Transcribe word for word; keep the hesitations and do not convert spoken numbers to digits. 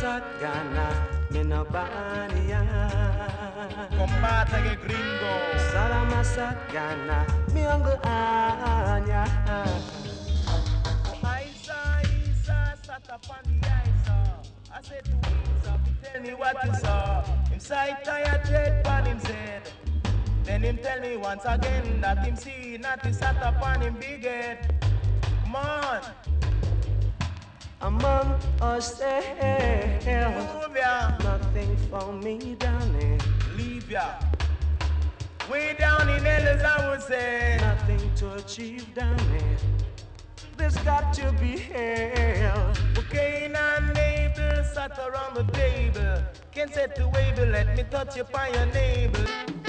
Sagana, me no bania. Combate gringo. Salama Sagana, me uncle Anya. Isa, Isa, sat upon the Isa. I said to Isa, tell me what you saw. Him sight tire tread upon him said. Then him tell me once again that him see not he sat upon him big head. Come on. Among ourselves, Move ya. nothing for me down there. Leave ya. Way down in hell as I would say. Nothing to achieve down there. There's got to be hell. Okay, and neighbor sat around the table. Can't set the wable, let me touch you by your navel.